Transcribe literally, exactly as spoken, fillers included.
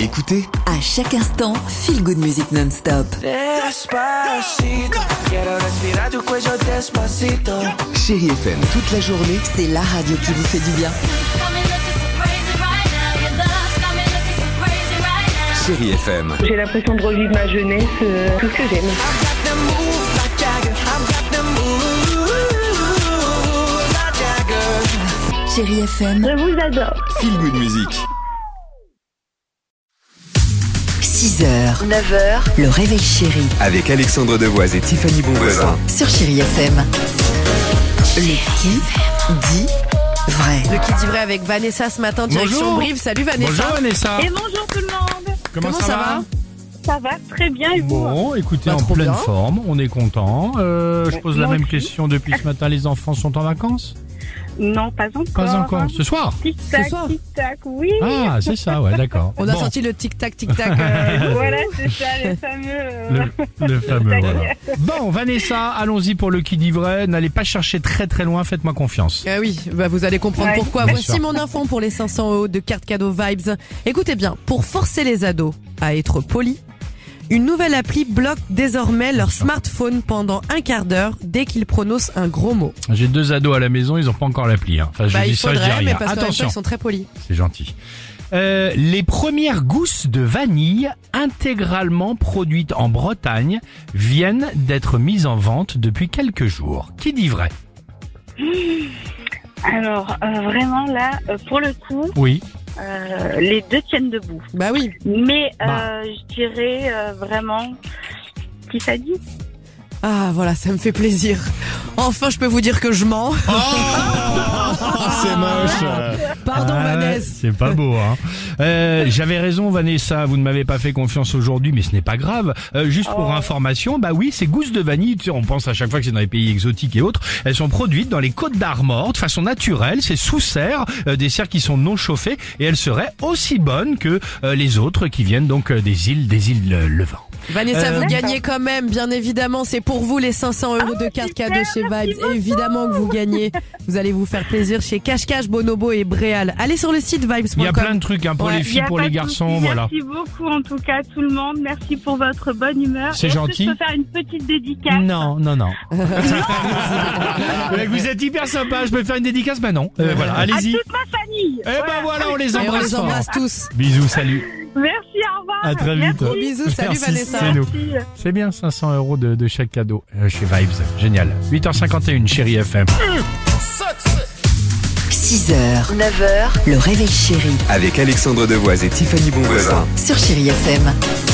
Écoutez, à chaque instant, Feel Good Music non-stop. Despacito, quiero respirar tu cuello despacito. Chérie F M toute la journée. C'est la radio qui vous fait du bien. Chérie F M. J'ai l'impression de revivre ma jeunesse, euh, tout ce que j'aime. Chérie F M, Je vous adore. Feel Good Music. six heures, neuf heures, le réveil chéri Avec Alexandre Devoise et Tiffany Bonvoisin. sur Chérie F M. Le qui dit vrai. Le qui dit vrai avec Vanessa ce matin, direction Bonjour. Brive. Salut Vanessa. Bonjour Vanessa. Et bonjour tout le monde. Comment, Comment ça, ça va, va Ça va très bien et vous? Bon, écoutez, Pas en trop pleine bien. forme, on est content. Euh, je pose la moi même aussi. question depuis ce matin. Les enfants sont en vacances? Non, pas encore. Pas encore. Ce soir? Tic-tac, Ce soir. tic-tac, oui. Ah, c'est ça, ouais, d'accord. On a Bon, sorti le tic-tac, tic-tac. euh, Voilà, c'est ça, les fameux... euh, le, le fameux, Tac. voilà. Bon, Vanessa, allons-y pour le qui dit vrai. N'allez pas chercher très très loin, faites-moi confiance. Ah oui, bah vous allez comprendre Ouais. pourquoi. Bien Voici sûr. mon info pour les cinq cents euros de carte cadeau Vibes. Écoutez bien, pour forcer les ados à être polis, une nouvelle appli bloque désormais leur smartphone pendant un quart d'heure dès qu'ils prononcent un gros mot. J'ai deux ados à la maison, ils ont pas encore l'appli. Hein. Enfin, je Bah, dis il ça, je dis faudrait, mais rien. parce qu'en même temps, Attention, ils sont très polis. c'est gentil. Euh, les premières gousses de vanille intégralement produites en Bretagne viennent d'être mises en vente depuis quelques jours. Qui dit vrai? Alors, euh, vraiment là, euh, pour le coup, Oui. euh, les deux tiennent debout. Bah oui. Mais euh, Bah. je dirais euh, vraiment... Qui t'a dit? Ah voilà, ça me fait plaisir. Enfin, je peux vous dire que je mens. C'est moche. Pardon Ah, Vanessa. c'est pas beau, hein. Euh, j'avais raison, Vanessa. Vous ne m'avez pas fait confiance aujourd'hui, mais ce n'est pas grave. Euh, juste pour Oh. information, bah oui, ces gousses de vanille, tu sais, on pense à chaque fois que c'est dans les pays exotiques et autres. Elles sont produites dans les Côtes d'Armor de façon naturelle. C'est sous serre, euh, des serres qui sont non chauffées, et elles seraient aussi bonnes que euh, les autres qui viennent donc euh, des îles, des îles euh, Levant. Vanessa, Euh, vous gagnez quand même, bien évidemment. C'est pour vous les cinq cents euros de carte cadeau chez Vibes. Évidemment que vous gagnez. Vous allez vous faire plaisir chez Cache Cache, Bonobo et Bréal. Allez sur le site vibes point com. Il y a plein de trucs hein, pour Ouais. les Y filles, a pour pas les de garçons, souci. voilà. Merci beaucoup en tout cas tout le monde. Merci pour votre bonne humeur. C'est Et est-ce que gentil. je peux faire une petite dédicace? Non, non, non. Vous êtes hyper sympa. Je peux faire une dédicace? Bah non. Euh, voilà, À allez-y. toute ma famille. Eh ben voilà, on les Et on embrasse. les fort. embrasse tous. Bisous, salut. Merci, au revoir. À très vite. Merci. Bisous, salut Merci, Vanessa. c'est nous. Merci. C'est bien, cinq cents euros de, de chaque cadeau euh, chez Vibes. Génial. huit heures cinquante et une, Chérie F M. six heures, neuf heures, le réveil chéri Avec Alexandre Devoise et Tiffany Bonvoisin. sur Chérie F M.